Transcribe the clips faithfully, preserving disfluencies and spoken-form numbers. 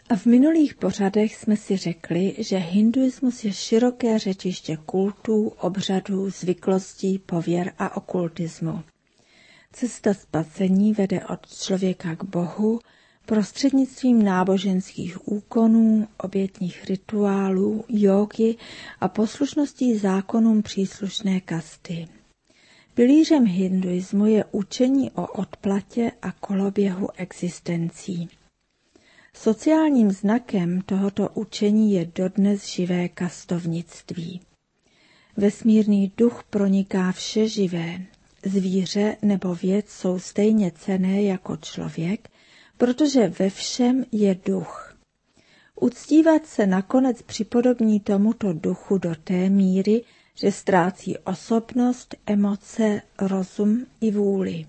A v minulých pořadech jsme si řekli, že hinduismus je široké řečiště kultů, obřadů, zvyklostí, pověr a okultismu. Cesta spasení vede od člověka k Bohu prostřednictvím náboženských úkonů, obětních rituálů, jógy a poslušností zákonům příslušné kasty. Pilířem hinduismu je učení o odplatě a koloběhu existencí. Sociálním znakem tohoto učení je dodnes živé kastovnictví. Vesmírný duch proniká vše živé. Zvíře nebo věc jsou stejně cenné jako člověk, protože ve všem je duch. Uctívat se nakonec připodobní tomuto duchu do té míry, že ztrácí osobnost, emoce, rozum i vůli.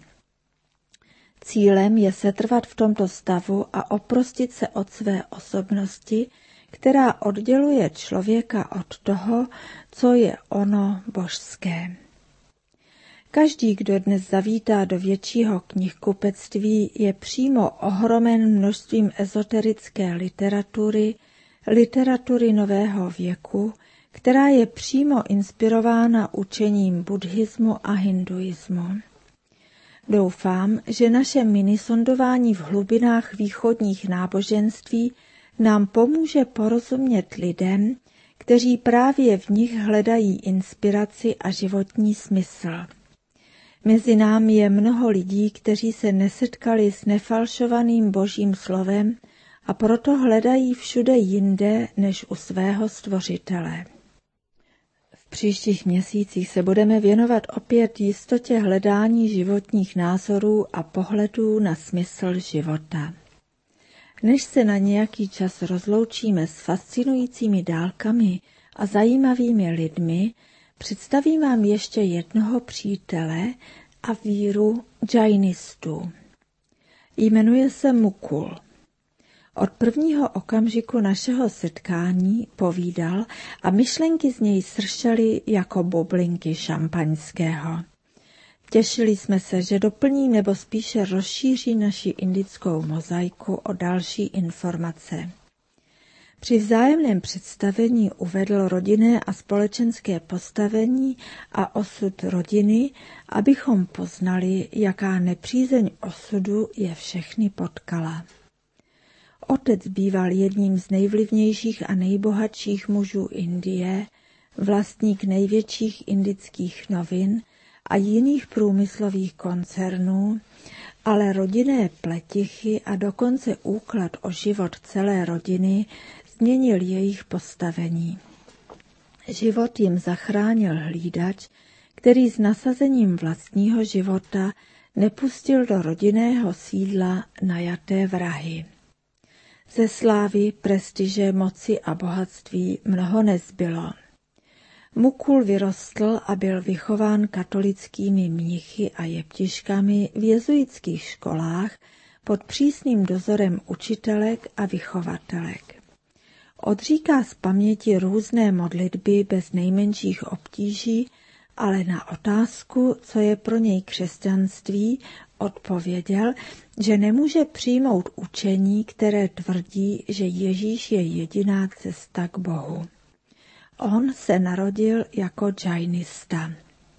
Cílem je setrvat v tomto stavu a oprostit se od své osobnosti, která odděluje člověka od toho, co je ono božské. Každý, kdo dnes zavítá do většího knihkupectví, je přímo ohromen množstvím ezoterické literatury, literatury nového věku, která je přímo inspirována učením buddhismu a hinduismu. Doufám, že naše minisondování v hlubinách východních náboženství nám pomůže porozumět lidem, kteří právě v nich hledají inspiraci a životní smysl. Mezi námi je mnoho lidí, kteří se nesetkali s nefalšovaným božím slovem a proto hledají všude jinde než u svého stvořitele. V příštích měsících se budeme věnovat opět jistotě hledání životních názorů a pohledů na smysl života. Než se na nějaký čas rozloučíme s fascinujícími dálkami a zajímavými lidmi, představím vám ještě jednoho přítele a víru džajnistů. Jmenuje se Mukul. Od prvního okamžiku našeho setkání povídal a myšlenky z něj sršely jako bublinky šampaňského. Těšili jsme se, že doplní nebo spíše rozšíří naši indickou mozaiku o další informace. Při vzájemném představení uvedl rodinné a společenské postavení a osud rodiny, abychom poznali, jaká nepřízeň osudu je všechny potkala. Otec býval jedním z nejvlivnějších a nejbohatších mužů Indie, vlastník největších indických novin a jiných průmyslových koncernů, ale rodinné pletichy a dokonce úklad o život celé rodiny změnil jejich postavení. Život jim zachránil hlídač, který s nasazením vlastního života nepustil do rodinného sídla najaté vrahy. Ze slávy, prestiže, moci a bohatství mnoho nezbylo. Mukul vyrostl a byl vychován katolickými mnichy a jeptiškami v jezuitských školách pod přísným dozorem učitelek a vychovatelek. Odříká z paměti různé modlitby bez nejmenších obtíží, ale na otázku, co je pro něj křesťanství, odpověděl, že nemůže přijmout učení, které tvrdí, že Ježíš je jediná cesta k Bohu. On se narodil jako džajnista.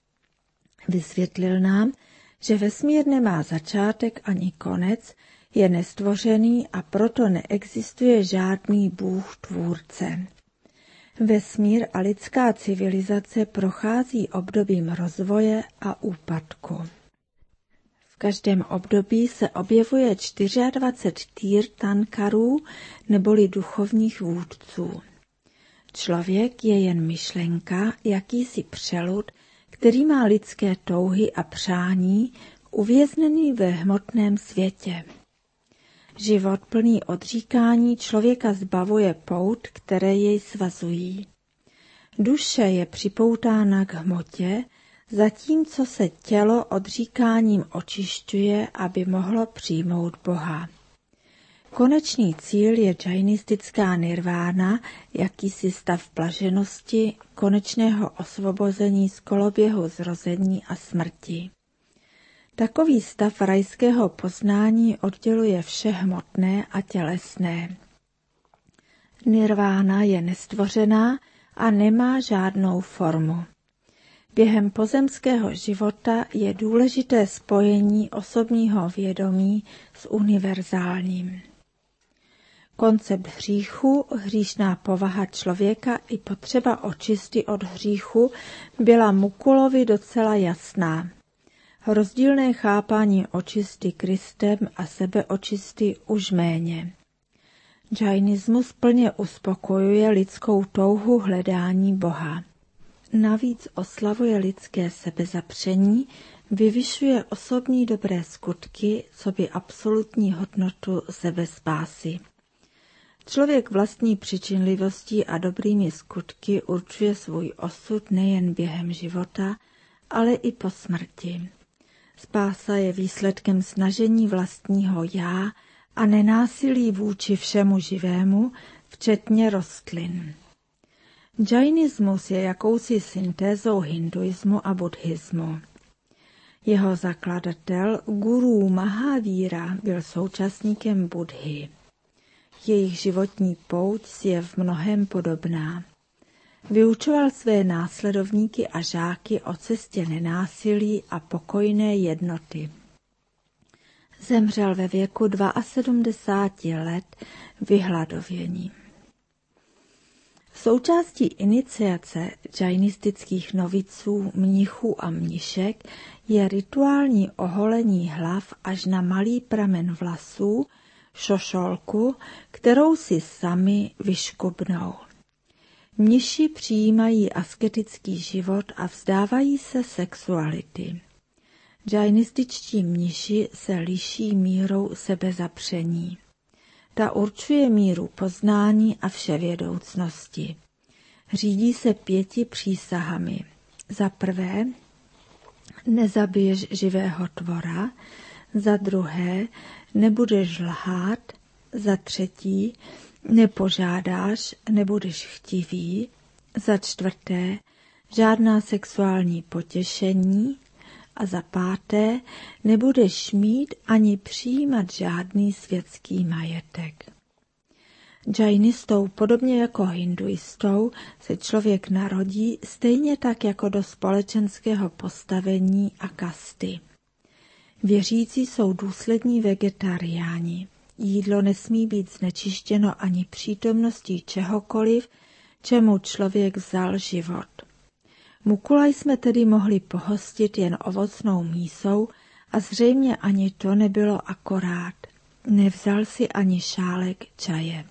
Vysvětlil nám, že vesmír nemá začátek ani konec, je nestvořený a proto neexistuje žádný Bůh tvůrce. Vesmír a lidská civilizace prochází obdobím rozvoje a úpadku. V každém období se objevuje dvacet čtyři týrtankarů neboli duchovních vůdců. Člověk je jen myšlenka, jakýsi přelud, který má lidské touhy a přání, uvěznený ve hmotném světě. Život plný odříkání člověka zbavuje pout, které jej svazují. Duše je připoutána k hmotě, zatímco se tělo odříkáním očišťuje, aby mohlo přijmout Boha. Konečný cíl je džajnistická nirvána, jakýsi stav blaženosti, konečného osvobození z koloběhu zrození a smrti. Takový stav rajského poznání odděluje vše hmotné a tělesné. Nirvána je nestvořená a nemá žádnou formu. Během pozemského života je důležité spojení osobního vědomí s univerzálním. Koncept hříchu, hříšná povaha člověka i potřeba očisty od hříchu byla Mukulovi docela jasná. Rozdílné chápání očisty Kristem a sebeočisty už méně. Džajnismus plně uspokojuje lidskou touhu hledání Boha. Navíc oslavuje lidské sebezapření, vyvyšuje osobní dobré skutky, coby absolutní hodnotu sebespásy. Člověk vlastní přičinlivostí a dobrými skutky určuje svůj osud nejen během života, ale i po smrti. Spása je výsledkem snažení vlastního já a nenásilí vůči všemu živému, včetně rostlin. Džajnismus je jakousi syntézou hinduismu a buddhismu. Jeho zakladatel, guru Mahavíra, byl současníkem Buddhy. Jejich životní pouť si je v mnohém podobná. Vyučoval své následovníky a žáky o cestě nenásilí a pokojné jednoty. Zemřel ve věku sedmdesáti dvou let vyhladovění. Součástí iniciace džajnistických noviců, mnichů a mnišek je rituální oholení hlav až na malý pramen vlasů, šošolku, kterou si sami vyškubnou. Mniši přijímají asketický život a vzdávají se sexuality. Džajnističtí mniši se liší mírou sebezapření. Ta určuje míru poznání a vševědoucnosti. Řídí se pěti přísahami. Za prvé, nezabiješ živého tvora. Za druhé, nebudeš lhát. Za třetí, nepožádáš, nebudeš chtivý. Za čtvrté, žádná sexuální potěšení. A za páté, nebudeš mít ani přijímat žádný světský majetek. Džajnistou, podobně jako hinduistou, se člověk narodí stejně tak jako do společenského postavení a kasty. Věřící jsou důslední vegetariáni. Jídlo nesmí být znečištěno ani přítomností čehokoliv, čemu člověk vzal život. Mukula jsme tedy mohli pohostit jen ovocnou mísou a zřejmě ani to nebylo akorát. Nevzal si ani šálek čaje.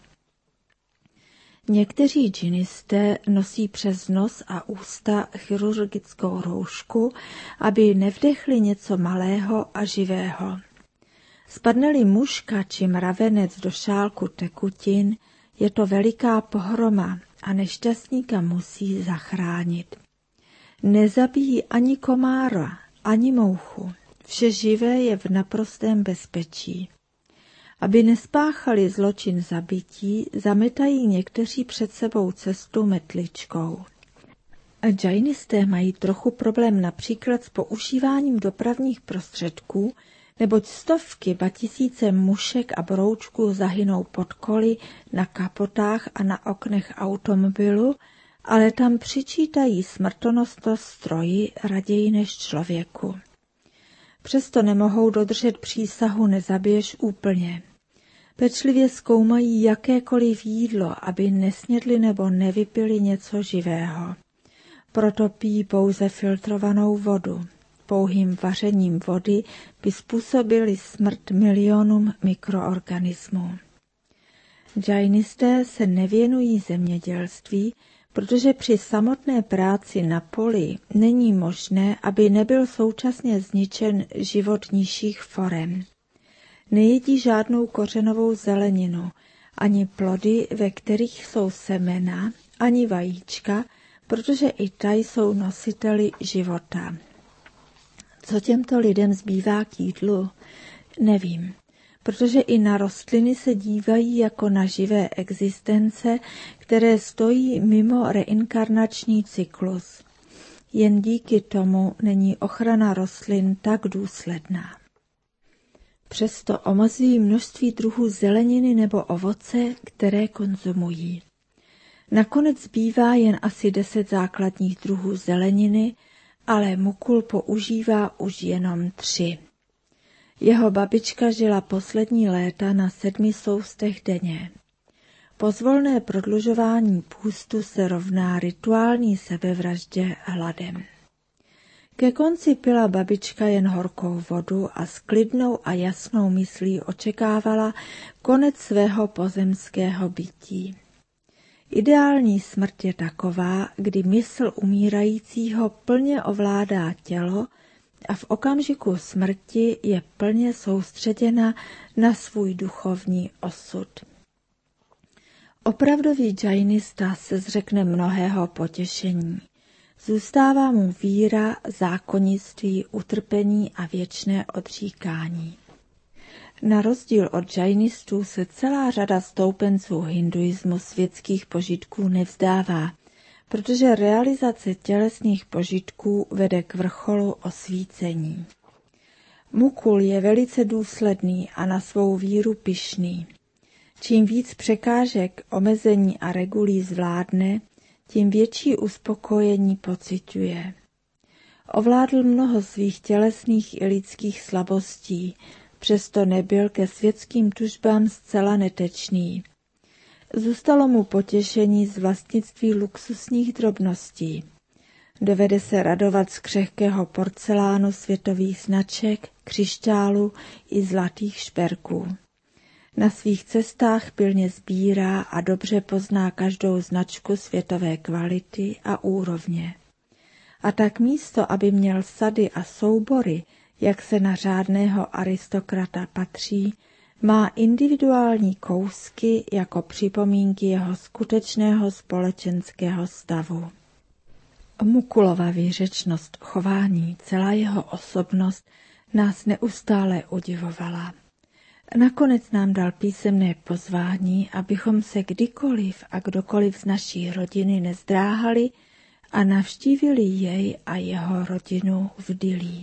Někteří džinisté nosí přes nos a ústa chirurgickou roušku, aby nevdechli něco malého a živého. Spadne-li muška či mravenec do šálku tekutin, je to veliká pohroma a nešťastníka musí zachránit. Nezabíjí ani komára, ani mouchu. Vše živé je v naprostém bezpečí. Aby nespáchali zločin zabití, zametají někteří před sebou cestu metličkou. Džajnisté mají trochu problém například s používáním dopravních prostředků, neboť stovky ba tisíce mušek a broučků zahynou pod koly, na kapotách a na oknech automobilu, ale tam přičítají smrtonosnost stroji raději než člověku. Přesto nemohou dodržet přísahu nezabiješ úplně. Pečlivě zkoumají jakékoliv jídlo, aby nesnědli nebo nevypili něco živého. Proto pijí pouze filtrovanou vodu. Pouhým vařením vody by způsobili smrt milionům mikroorganismů. Džajnisté se nevěnují zemědělství, protože při samotné práci na poli není možné, aby nebyl současně zničen život nižších forem. Nejedí žádnou kořenovou zeleninu, ani plody, ve kterých jsou semena, ani vajíčka, protože i ta jsou nositeli života. Co těmto lidem zbývá k jídlu? Nevím, protože i na rostliny se dívají jako na živé existence, které stojí mimo reinkarnační cyklus. Jen díky tomu není ochrana rostlin tak důsledná. Přesto omezují množství druhů zeleniny nebo ovoce, které konzumují. Nakonec zbývá jen asi deset základních druhů zeleniny, ale Mukul používá už jenom tři. Jeho babička žila poslední léta na sedmi soustech denně. Pozvolné prodlužování půstu se rovná rituální sebevraždě hladem. Ke konci pila babička jen horkou vodu a s klidnou a jasnou myslí očekávala konec svého pozemského bytí. Ideální smrt je taková, kdy mysl umírajícího plně ovládá tělo a v okamžiku smrti je plně soustředěna na svůj duchovní osud. Opravdový džajnista se zřekne mnohého potěšení. Zůstává mu víra, zákonnictví, utrpení a věčné odříkání. Na rozdíl od džajnistů se celá řada stoupenců hinduismu světských požitků nevzdává, protože realizace tělesných požitků vede k vrcholu osvícení. Mukul je velice důsledný a na svou víru pyšný. Čím víc překážek, omezení a regulí zvládne, tím větší uspokojení pociťuje. Ovládl mnoho svých tělesných i lidských slabostí, přesto nebyl ke světským tužbám zcela netečný. Zůstalo mu potěšení z vlastnictví luxusních drobností. Dovede se radovat z křehkého porcelánu světových značek, křišťálu i zlatých šperků. Na svých cestách pilně sbírá a dobře pozná každou značku světové kvality a úrovně. A tak místo, aby měl sady a soubory, jak se na řádného aristokrata patří, má individuální kousky jako připomínky jeho skutečného společenského stavu. Mukulova výřečnost chování, celá jeho osobnost nás neustále udivovala. Nakonec nám dal písemné pozvání, abychom se kdykoliv a kdokoliv z naší rodiny nezdráhali a navštívili jej a jeho rodinu v Dillí.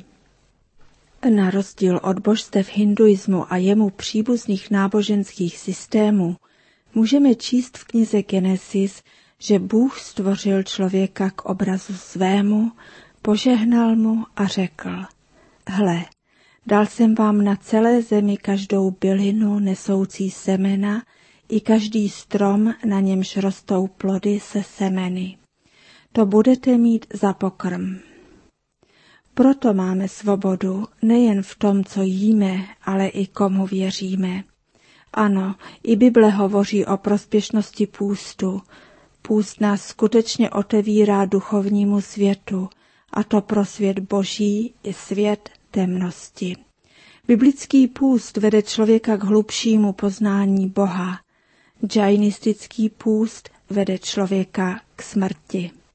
Na rozdíl od božstev hinduismu a jemu příbuzných náboženských systémů můžeme číst v knize Genesis, že Bůh stvořil člověka k obrazu svému, požehnal mu a řekl: Hle, dal jsem vám na celé zemi každou bylinu nesoucí semena i každý strom, na němž rostou plody se semeny. To budete mít za pokrm. Proto máme svobodu nejen v tom, co jíme, ale i komu věříme. Ano, i Bible hovoří o prospěšnosti půstu. Půst nás skutečně otevírá duchovnímu světu, a to pro svět boží i svět temnosti. Biblický půst vede člověka k hlubšímu poznání Boha. Džajnistický půst vede člověka k smrti.